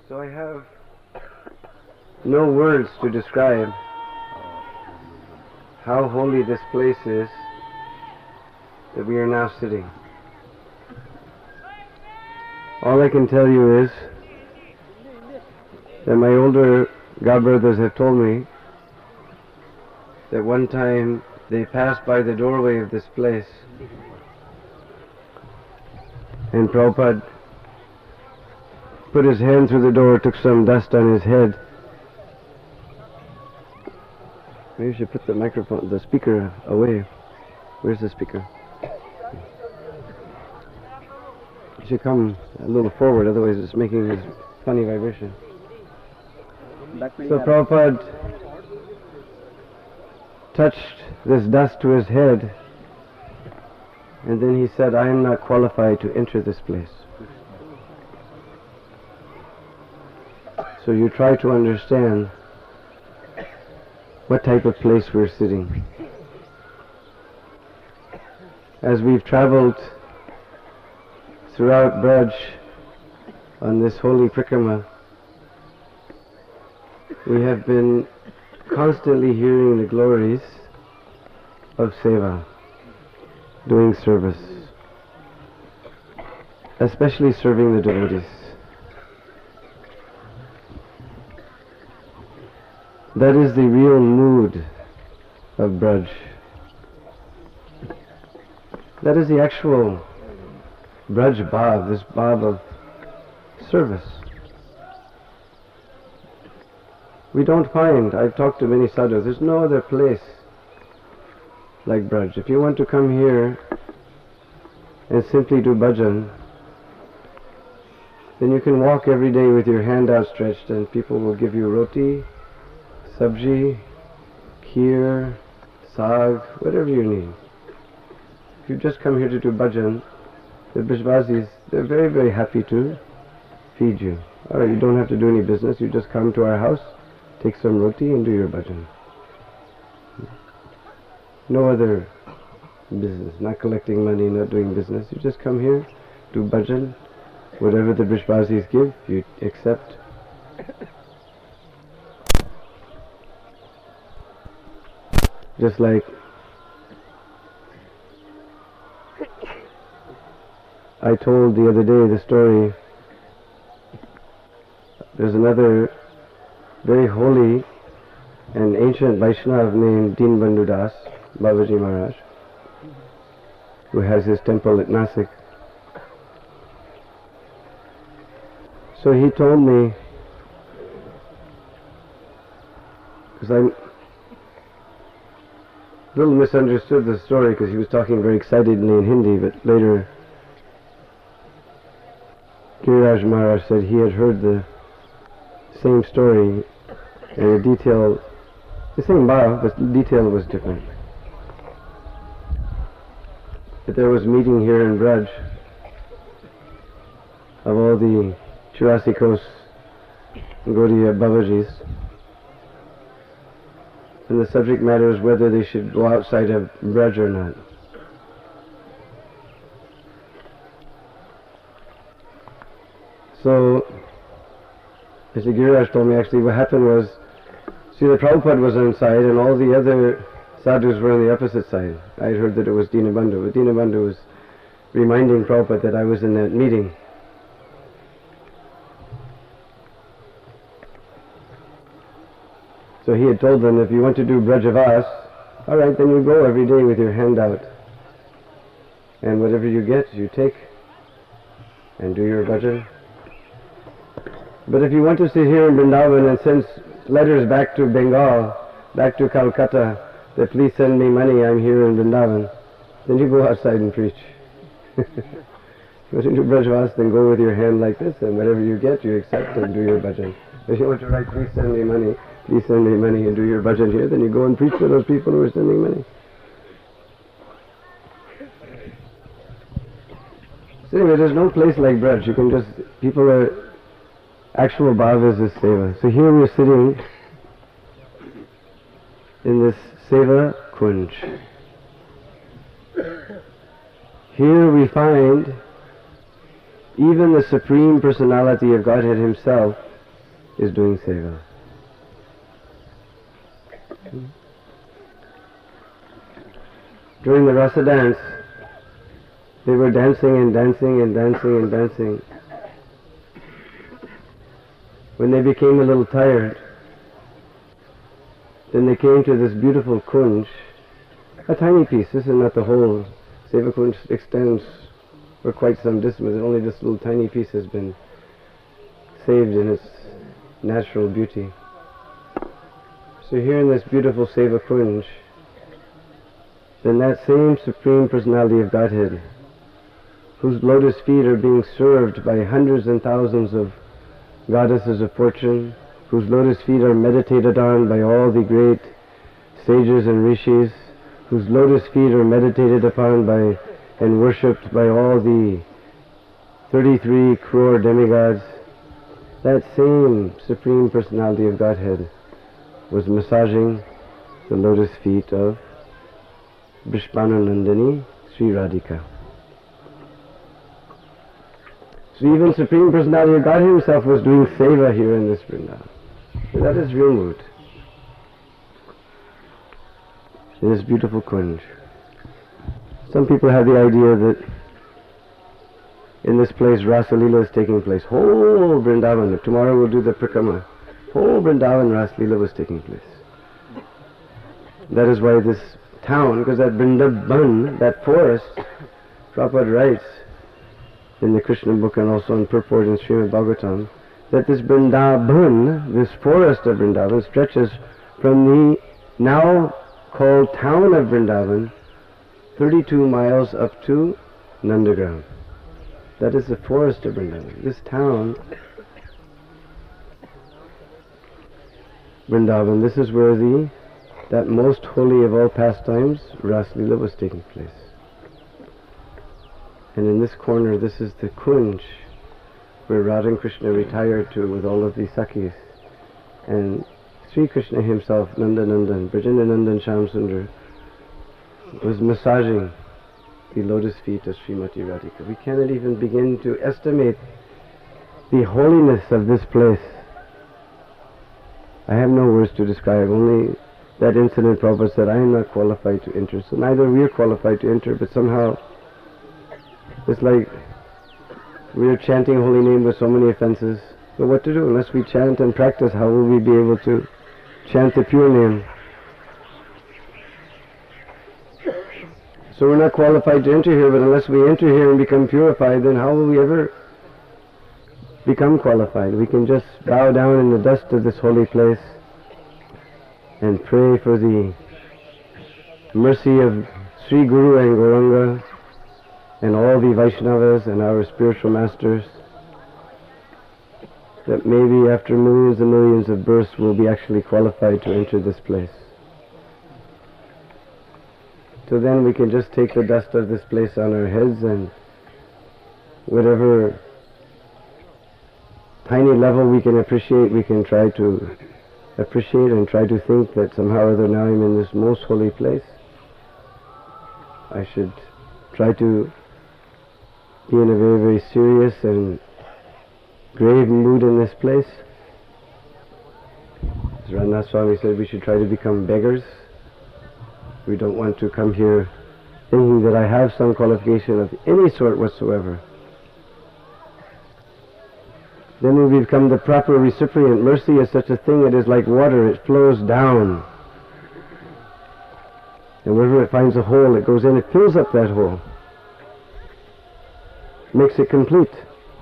So I have no words to describe how holy this place is that we are now sitting. All I can tell you is that my older godbrothers have told me that one time they passed by the doorway of this place and Prabhupada put his hand through the door, took some dust on his head. Maybe you should put the speaker away. Where's the speaker? You should come a little forward, otherwise it's making this funny vibration. So Prabhupada touched this dust to his head, and then he said, I am not qualified to enter this place. So you try to understand what type of place we're sitting. As we've traveled throughout Braj on this holy Prikrama, we have been constantly hearing the glories of Seva, doing service, especially serving the devotees. That is the real mood of Braj. That is the actual Braj Bhav, this Bhav of service. We don't find, I've talked to many sadhus, there's no other place like Braj. If you want to come here and simply do bhajan, then you can walk every day with your hand outstretched and people will give you roti, sabji, kheer, saag, whatever you need. If you just come here to do bhajan, the Brajvasis, they're very, very happy to feed you. Alright, you don't have to do any business, you just come to our house, take some roti and do your bhajan. No other business, not collecting money, not doing business. You just come here, do bhajan, whatever the Brajvasis give, you accept. Just like I told the other day the story, there's another very holy and ancient Vaishnava named Dinbandhu Das, Babaji Maharaj, who has his temple at Nasik. So he told me, because I little misunderstood the story because he was talking very excitedly in Hindi, but later Giriraj Maharaj said he had heard the same story and the detail, the same bhav, but the detail was different. But there was meeting here in Braj of all the 84 Kos Gaudiya Babajis, and the subject matter is whether they should go outside of Braj or not. So, Mr. Giriraj told me actually what happened was, see, the Prabhupada was on side and all the other sadhus were on the opposite side. I had heard that it was Dinabandhu, but Dinabandhu was reminding Prabhupada that I was in that meeting. So he had told them, if you want to do Brajavas, alright, then you go every day with your hand out. And whatever you get, you take and do your bhajan. But if you want to sit here in Vrindavan and send letters back to Bengal, back to Calcutta, that please send me money, I'm here in Vrindavan, then you go outside and preach. If you want to do Brajavas, then go with your hand like this, and whatever you get, you accept and do your bhajan. If you want to write, please send me money, please send me money and do your bhajan here, then you go and preach to those people who are sending money. So anyway, there's no place like Braj. You can just, people are, actual bhav is this seva. So here we're sitting in this seva kunj. Here we find even the Supreme Personality of Godhead Himself is doing seva. During the rasa dance, they were dancing and dancing and dancing and dancing. When they became a little tired, then they came to this beautiful kunj, a tiny piece. This is not the whole. Seva kunj extends for quite some distance. Only this little tiny piece has been saved in its natural beauty. So here in this beautiful Seva kunj, then that same Supreme Personality of Godhead, whose lotus feet are being served by hundreds and thousands of goddesses of fortune, whose lotus feet are meditated on by all the great sages and rishis, whose lotus feet are meditated upon by and worshipped by all the 33 crore demigods, that same Supreme Personality of Godhead was massaging the lotus feet of Vishwanandani Sri Radhika. So even Supreme Personality of God Himself was doing seva here in this Vrindavan. So that is real mood. In this beautiful kunj. Some people have the idea that in this place Rasa Leela is taking place. Whole Vrindavan, tomorrow we'll do the Prikrama. Whole Vrindavan Rasa Leela was taking place. That is why this town, because that Vrindavan, that forest, Prabhupada writes in the Krishna book and also in purport in Srimad Bhagavatam, that this Vrindavan, this forest of Vrindavan, stretches from the now called town of Vrindavan 32 miles up to Nandagram. That is the forest of Vrindavan. This town, Vrindavan, this is where that most holy of all pastimes, Rasa Leela, was taking place. And in this corner, this is the kunj where Radha and Krishna retired to with all of the Sakhis. And Sri Krishna himself, Nanda Nandan, Brajendanandan Shyamsundar, was massaging the lotus feet of Srimati Radhika. We cannot even begin to estimate the holiness of this place. I have no words to describe, only that incident Prabhupada said, I am not qualified to enter. So neither we are qualified to enter, but somehow it's like we are chanting holy name with so many offenses. But what to do? Unless we chant and practice, how will we be able to chant the pure name? So we're not qualified to enter here, but unless we enter here and become purified, then how will we ever become qualified? We can just bow down in the dust of this holy place and pray for the mercy of Sri Guru and Gauranga and all the Vaishnavas and our spiritual masters, that maybe after millions and millions of births we'll be actually qualified to enter this place. So then we can just take the dust of this place on our heads, and whatever tiny level we can appreciate, we can try to appreciate and try to think that somehow or other now I'm in this most holy place. I should try to be in a very, very serious and grave mood in this place. As Rannath Swami said, we should try to become beggars. We don't want to come here thinking that I have some qualification of any sort whatsoever. Then we become the proper recipient. Mercy is such a thing, it is like water, it flows down. And wherever it finds a hole, it goes in, it fills up that hole. Makes it complete.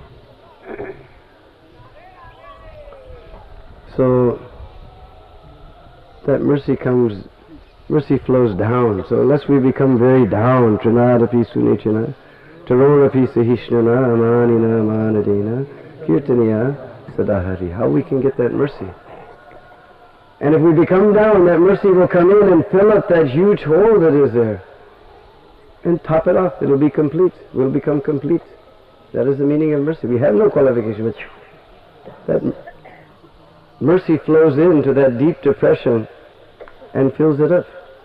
So that mercy flows down. So unless we become very down, Trinadapi Sunichana, Taronapi Sahishnana, Amanina Manadina, Kirtaniya Sadahari. How we can get that mercy? And if we become down, that mercy will come in and fill up that huge hole that is there and top it off. It will be complete. We'll become complete. That is the meaning of mercy. We have no qualification, but that mercy flows into that deep depression and fills it up.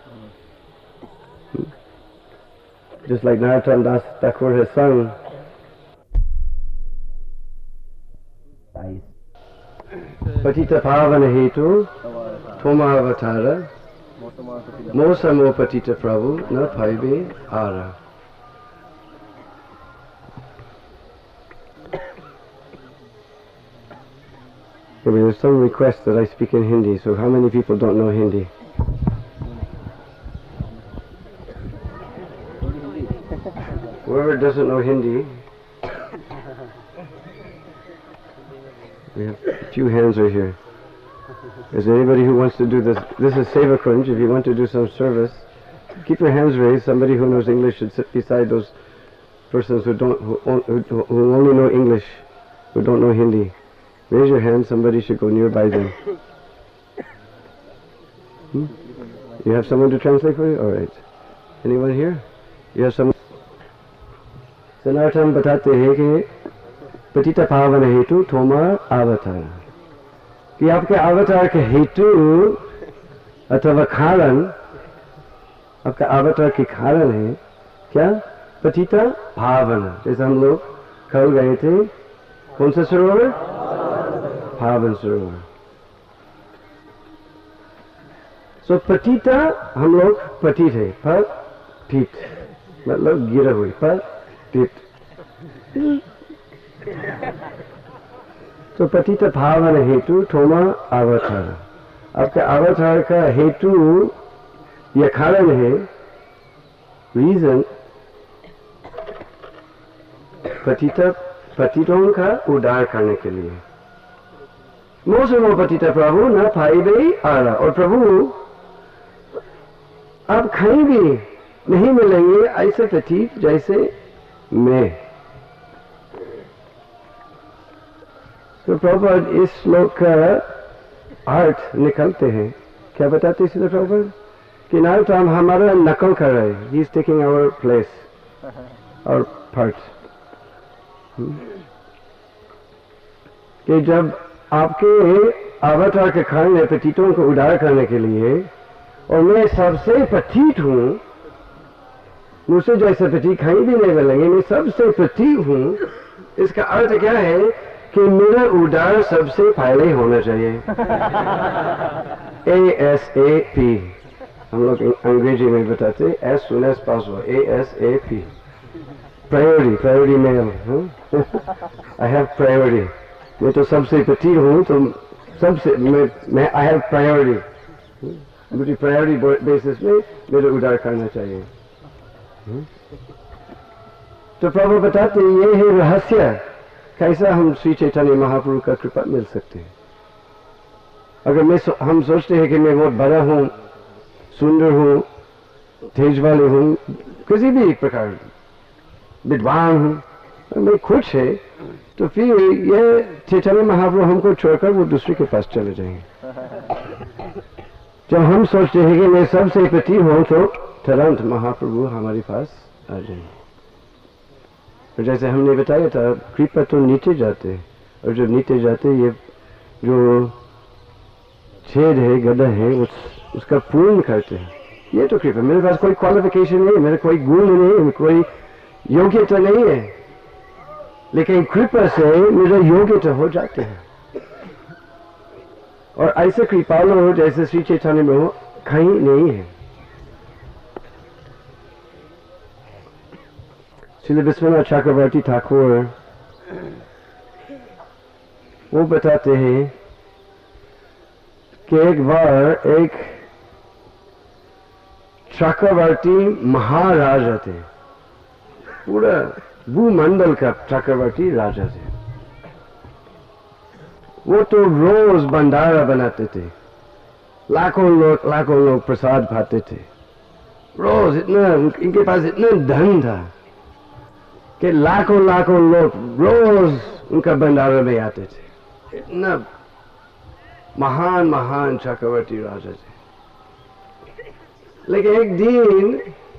Just like Narottam Das Thakur has sung. Patita Pavana Hetu, Thoma Avatara, Mosamo Patita Prabhu, Na Paibe Ara. There's some request that I speak in Hindi, so how many people don't know Hindi? Whoever doesn't know Hindi, we have a few hands right here. Is there anybody who wants to do this? This is Seva Kunj. If you want to do some service, keep your hands raised. Somebody who knows English should sit beside those persons who only know English, who don't know Hindi. Raise your hand. Somebody should go nearby them. You have someone to translate for you? All right. Anyone here? You have someone? Sanartham batate hai ki patita pavana hetu thoma avatar. कि आपके अवतार के हेतु अथवा कारण, आपका अवतार के कारण है क्या? पतिता भावना. जैसे हम लोग कल गए थे, कौन सा सरोवर? पावन सरोवर. सो पतिता हम लोग पति थे, पर पीठ मतलब गिरा हुई, पर पीठ. तो पतिता भावना हेतु थोमा अवतार. आपके अवतार का हेतु या कारण है, रीजन, पतितों का उद्धार करने के लिए. मोसमो पतिता प्रभु न पाइबे आरा. और प्रभु आप कहीं भी नहीं मिलेंगे ऐसे पतित जैसे मैं. तो प्रभुपाद इस श्लोक का अर्थ निकलते हैं. क्या बताते हैं प्रभुपाद? कि नारद हमारा नकल कर रहे हैं. He is taking our place और पार्ट. कि जब आपके अवतार के कारण है पतितों को उद्धार करने के लिए, और मैं सबसे पतित हूँ, मुझसे जैसे पति कहीं भी नहीं मिलेंगे, मैं सबसे पतित हूँ. इसका अर्थ क्या है? कि मेरा उद्धार सबसे पहले होना चाहिए. ASAP हम लोग अंग्रेजी में बताते हैं, as soon as possible. ASAP priority mail. I have priority. मैं तो सबसे पति हूँ, तो सबसे मैं I have priority. मुझे प्रायोरिटी बेसिस में मेरा उद्धार करना चाहिए. तो प्रभु बताते ये है रहस्य, कैसा हम श्री चैतन्य महाप्रभु का कृपा मिल सकते हैं. अगर हम सोचते हैं कि मैं बहुत बड़ा हूँ, सुंदर हूँ, तेज वाले हूँ, किसी भी प्रकार विद्वान हूँ, मैं खुश है, तो फिर ये चैतन्य महाप्रभु हमको छोड़कर वो दूसरे के पास चले जाएंगे. जब हम सोचते हैं कि मैं सबसे पति हूँ, तो तुरंत महाप्रभु हमारे पास आ जाएंगे. तो जैसे हमने बताया था, कृपा तो नीचे जाते हैं, और जो नीचे जाते ये जो छेद है, गड्ढा है, उसका पूर्ण करते हैं. ये तो कृपा. मेरे पास कोई क्वालिफिकेशन नहीं, मेरे कोई गुण नहीं, कोई योग्यता नहीं है, लेकिन कृपा से मेरा योग्यता हो जाते हैं. और ऐसे कृपालु जैसे श्री चैतन्य में हो कहीं नहीं है. श्री विश्वनाथ चक्रवर्ती ठाकुर वो बताते हैं कि एक बार एक चक्रवर्ती महाराजा थे, पूरा भूमंडल का चक्रवर्ती राजा थे. वो तो रोज भंडारा बनाते थे, लाखों लोग प्रसाद पाते थे रोज. इतना इनके पास इतना धन था कि लाखों लोग रोज उनका भंडारा में आते थे. इतना महान चक्रवर्ती राजा थे. लेकिन एक दिन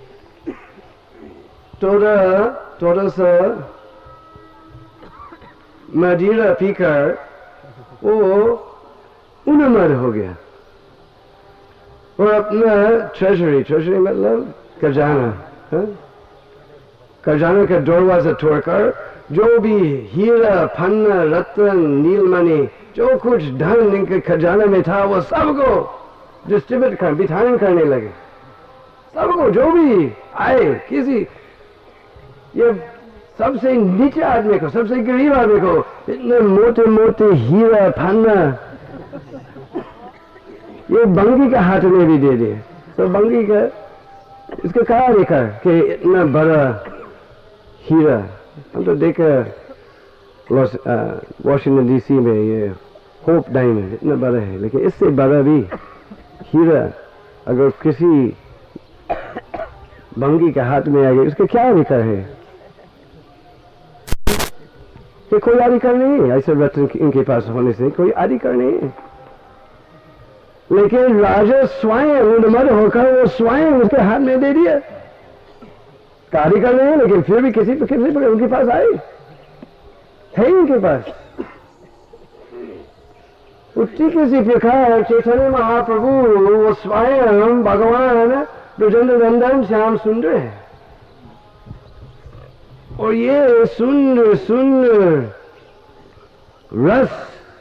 थोड़ा सा मदिरा पीकर वो उन्मत्त हो गया, और अपना ट्रेजरी मतलब खजाना का दरवाजा तोड़कर जो भी हीरा फन्ना रत्न नीलमणि जो कुछ धन इनके खजाने में था वो सबको डिस्ट्रीब्यूट कर वितरण करने लगे। सबको जो भी आए, किसी ये सबसे नीचे आदमी को, सबसे गरीब आदमी को इतने मोटे मोटे हीरा फन्ना ये बंगी का हाथ में भी दे दिए। तो बंगी का इसका कहा देखा कि इतना बड़ा हीरा, हम तो देखा वॉशिंगटन डीसी में ये होप डायमंड इतना बड़ा है, लेकिन इससे बड़ा भी हीरा अगर किसी बंगी के हाथ में आ गया, उसका क्या अधिकार है? कि कोई अधिकार नहीं है, ऐसे रत्न इनके पास होने से कोई अधिकार नहीं है। लेकिन राजा स्वयं उन्मत्त होकर वो स्वयं उसके हाथ में दे दिया। अधिकार नहीं है, लेकिन फिर भी किसी उनके पास आए, है उनके पास। उसी किसी प्रकार चैतन्य महाप्रभु वो स्वयं भगवान ब्रजेंद्र नंदन श्याम सुंदर है। और ये सुंदर सुंदर रस,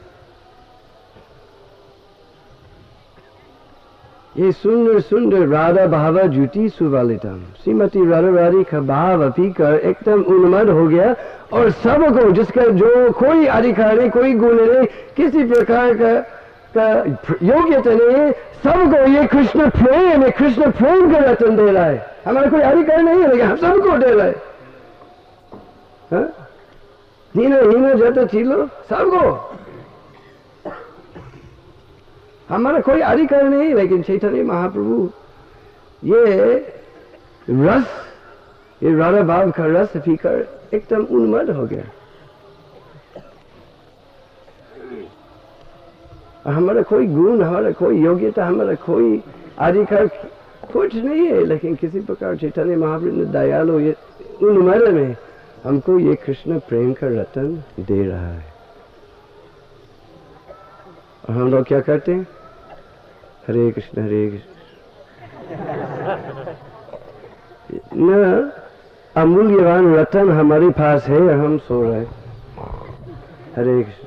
ये सुंदर सुंदर राधा भाव ज्योति सुवालितम श्रीमती राधा रानी का भाव पीकर एकदम उन्मत्त हो गया। और सबको जिसका जो कोई अधिकार नहीं, कोई गुण नहीं, किसी प्रकार का योग्यता नहीं है, सबको ये कृष्ण प्रेम, ये कृष्ण प्रेम का रत्न दे रहा है। हमारा कोई अधिकार नहीं है, लेकिन हम सबको दे रहा है। हीना जाता चीलो सबको, हमारा कोई अधिकार नहीं, लेकिन चैतन्य महाप्रभु ये रस, ये राधा भाव का रस पीकर एकदम उन्मत्त हो गया। हमारा कोई गुण, हमारा कोई योग्यता, हमारा कोई अधिकार कुछ नहीं है, लेकिन किसी प्रकार चैतन्य महाप्रभु ने दयालु ये उन्मत्त में हमको ये कृष्ण प्रेम का रत्न दे रहा है। और हम लोग क्या करते हैं? हरे कृष्ण हरे कृष्ण। न अमूल्यवान रत्न हमारे पास है और हम सो रहे। हरे कृष्ण।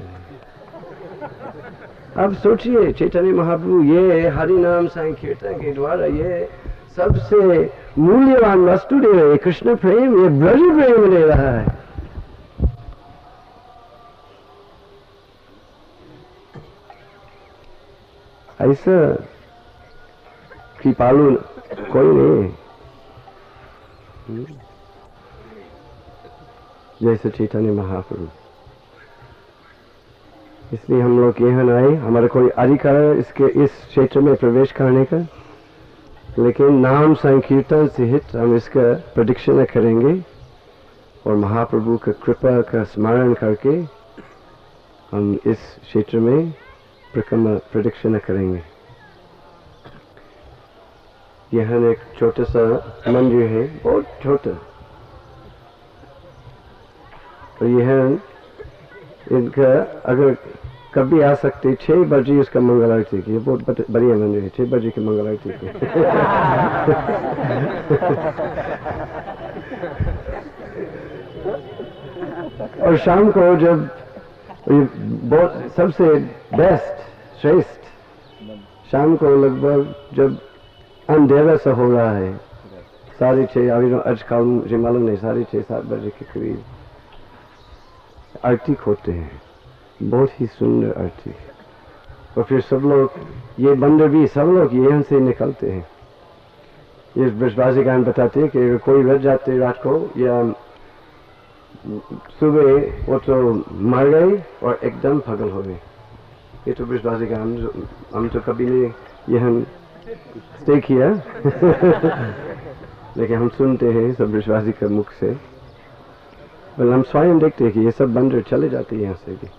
अब सोचिए चैतन्य महाप्रभु ये हरि नाम संकीर्तन के द्वारा ये सबसे मूल्यवान वस्तु दे रहे, कृष्ण प्रेम, ये ब्रज प्रेम दे रहा है। ऐसा कृपालु कोई नहीं जैसे चैतन्य महाप्रभु। इसलिए हम लोग यहाँ आए, हमारा कोई अधिकार इसके इस क्षेत्र में प्रवेश करने का, लेकिन नाम संकीर्तन सहित हम इसका प्रदक्षिणा करेंगे और महाप्रभु का कृपा का स्मरण करके हम इस क्षेत्र में प्रदक्षिणा करेंगे। यहाँ एक छोटा सा मंदिर है, बहुत छोटा, और यह इनका अगर कभी आ सकते 6 बजे उसका मंगल आरती की, बहुत बढ़िया मंदिर है, 6 बजे की मंगल आरती की। और शाम को जब बहुत सबसे बेस्ट श्रेष्ठ, शाम को लगभग जब अंधेरा सा हो रहा है, 6:30, अभी आजकल मुझे मालूम नहीं, 6:30-7 बजे के करीब आरती होते हैं, बहुत ही सुंदर आरती। और फिर सब लोग, ये बंदर भी सब लोग यहाँ से निकलते हैं। ये ब्रजवासी गान बताते हैं कि अगर कोई रह जाते रात को या सुबह वो तो मर गए और एकदम पागल हो गए। ये तो ब्रजवासी गान, हम तो कभी नहीं यहाँ स्टे किया लेकिन हम सुनते हैं सब ब्रजवासी के मुख से, और हम स्वयं देखते हैं कि ये सब बंदर चले जाते हैं यहाँ से भी।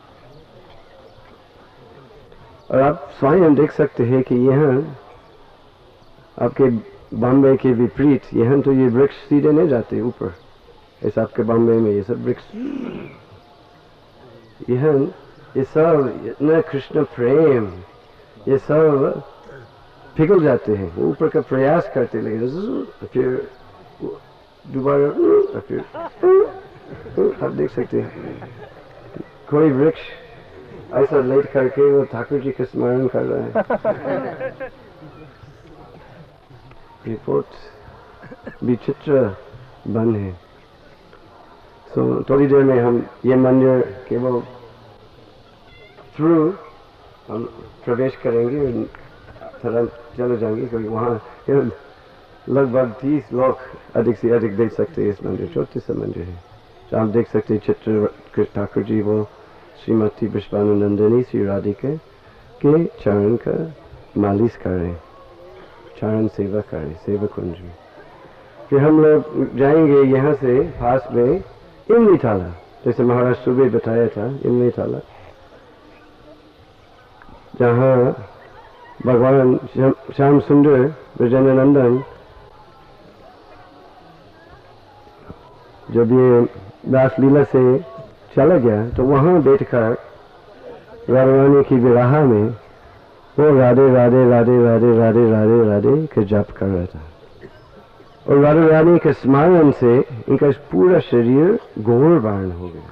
और आप स्वयं देख सकते हैं कि यहाँ आपके बॉम्बे के विपरीत, यहाँ तो ये वृक्ष सीधे नहीं जाते ऊपर, ऐसा आपके बॉम्बे में ये सब वृक्ष, यहाँ ये सब इतना कृष्ण प्रेम, ये सब पिघल जाते हैं, ऊपर का प्रयास करते, लेकिन फिर दोबारा फिर आप देख सकते हैं कोई वृक्ष ऐसा लेट करके वो ठाकुर जी का स्मरण कर रहा है। ये बहुत विचित्र बन है। तो थोड़ी देर में हम ये मंदिर केवल थ्रू हम प्रवेश करेंगे और तुरंत चले जाएंगे, क्योंकि वहाँ लगभग 30 लोग अधिक से अधिक देख सकते हैं। इस मंदिर छोटे सा मंदिर है। तो आप देख सकते हैं चित्र ठाकुर जी वो श्रीमती पुष्पानंदिनी श्री राधिका के चरण का मालिश कर रहे, चरण सेवा कर रहे, सेवा कुंज में। फिर हम लोग जाएंगे यहाँ से पास में इमली थाला, जैसे महाराज सुबह बताया था, इमली थाला जहाँ भगवान श्याम सुंदर ब्रजेंद्रनंदन जब ये रासलीला से चला गया तो वहाँ बैठकर राधा रानी की विवाह में वो राधे राधे राधे राधे राधे राधे राधे का जाप कर रहा था। और राधा रानी के स्मरण से इनका पूरा शरीर गौर वर्ण हो गया।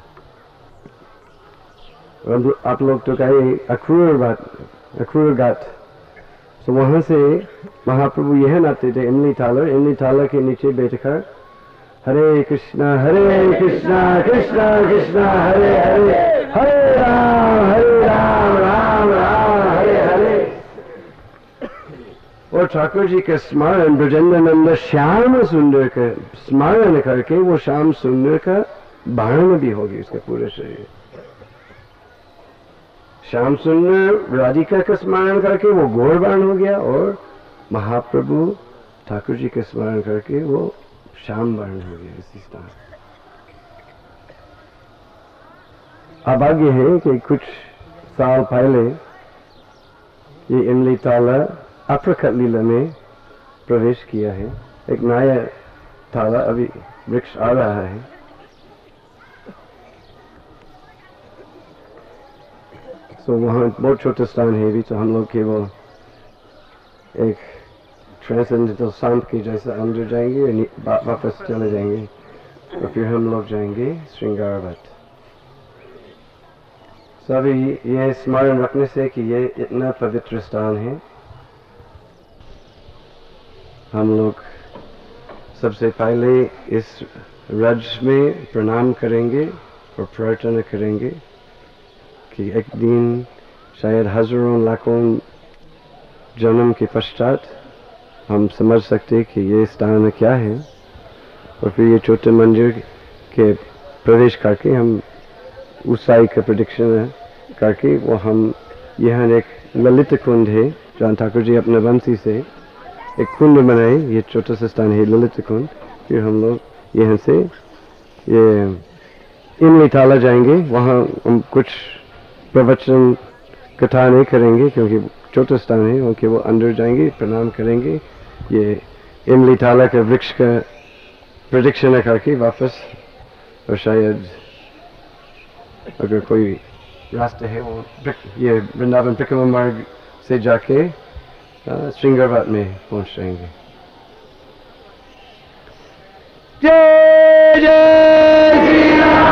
और आप लोग तो कहे अक्रूर घाट, तो वहां से महाप्रभु यह नाते थे इमली थाला के नीचे बैठकर हरे कृष्णा कृष्णा कृष्णा हरे हरे, हरे राम राम राम हरे हरे। और ठाकुर जी का स्मरण ब्रजेंद्रनंद श्याम सुंदर का स्मरण करके वो श्याम सुंदर का वर्ण भी होगी उसका पूरे शरीर। श्याम सुंदर राधिका का स्मरण करके वो गौर वर्ण हो गया और महाप्रभु ठाकुर जी का स्मरण करके वो श्याम वर्ण हो गया। इसी तरह अब आगे है कि कुछ साल पहले ये इमली थाला अप्रकट लीला में प्रवेश किया है। एक नया थाला अभी वृक्ष आ रहा है। तो वहाँ बहुत छोटा स्थान है अभी, तो हम लोग केवल एक ट्रांसेंडेंटल सांप के जैसा अंदर जाएंगे और वापस चले जाएंगे और फिर हम लोग जाएंगे श्रृंगार घाट। सभी ये स्मरण रखने से कि ये इतना पवित्र स्थान है, हम लोग सबसे पहले इस रज में प्रणाम करेंगे और प्रार्थना करेंगे कि एक दिन शायद हजारों लाखों जन्म के पश्चात हम समझ सकते कि ये स्थान क्या है। और फिर ये छोटे मंदिर के प्रवेश करके हम ऊंचाई का प्रदक्षिण करके वो हम यहाँ एक ललित कुंड है जहाँ ठाकुर जी अपने बंसी से एक कुंड बनाए, ये छोटा सा स्थान है ललित कुंड। फिर हम लोग यहाँ से ये इमली थाला जाएंगे, वहाँ हम कुछ प्रवचन कथा नहीं करेंगे क्योंकि छोटा स्थान है, क्योंकि वो अंदर जाएंगे प्रणाम करेंगे, ये इमली थाला के वृक्ष का प्रदक्षिणा करके वापस, और शायद अगर कोई रास्ता है वो ये वृंदावन परिक्रमा मार्ग से जाके श्रृंगार घाट में पहुंच जाएंगे। जय जय श्री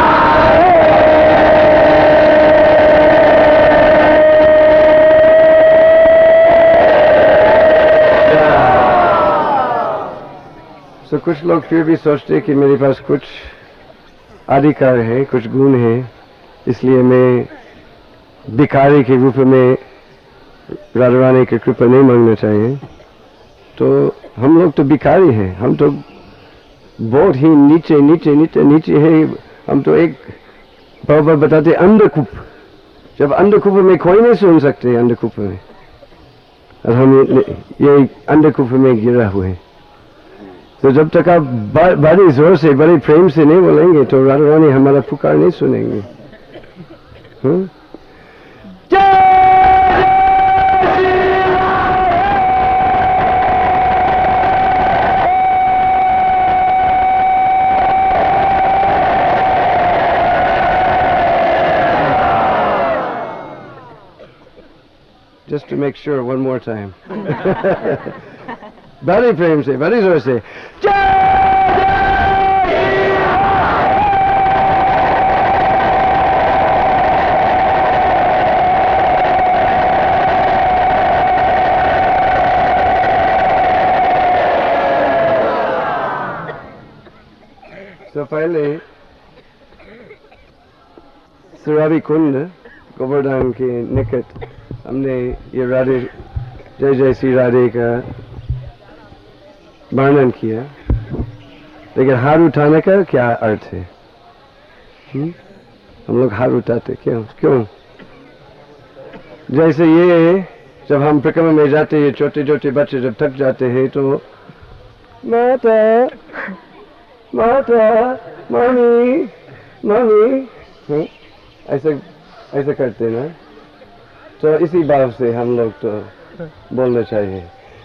तो कुछ लोग फिर भी सोचते कि मेरे पास कुछ अधिकार है, कुछ गुण है, इसलिए मैं भिखारी के रूप में राधा रानी की कृपा नहीं मांगना चाहिए। तो हम लोग तो भिखारी हैं, हम तो बहुत ही नीचे नीचे नीचे नीचे है। हम तो एक बाबा बताते अंधकूप, जब अंधकूप में कोई नहीं सुन सकते, अंधकूप में, और हम ये अंधकूप में गिरा हुए हैं। तो जब तक आप बड़ी जोर से बड़े प्रेम से नहीं बोलेंगे तो राधा रानी हमारा पुकार नहीं सुनेंगे। Just to make sure, one more time. बड़े प्रेम से, बड़ी जोर से, जय जय पहले सुरावी कुंड गोवर्धन के निकट हमने ये राधे जय जय श्री राधे का वर्णन किया, लेकिन हार उठाने का क्या अर्थ है? हम लोग हार उठाते क्यों? जैसे ये जब हम परिक्रमा में जाते हैं, छोटे छोटे बच्चे जब थक जाते हैं तो माता माता मम्मी मम्मी ऐसे करते ना। तो इसी भाव से हम लोग तो बोलना चाहिए।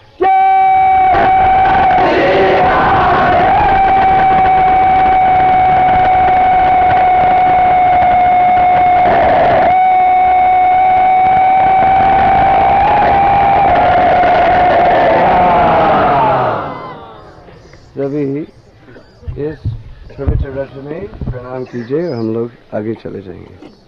सभी इस पवित्र रथ में प्रणाम कीजिए और हम लोग आगे चले जाएंगे।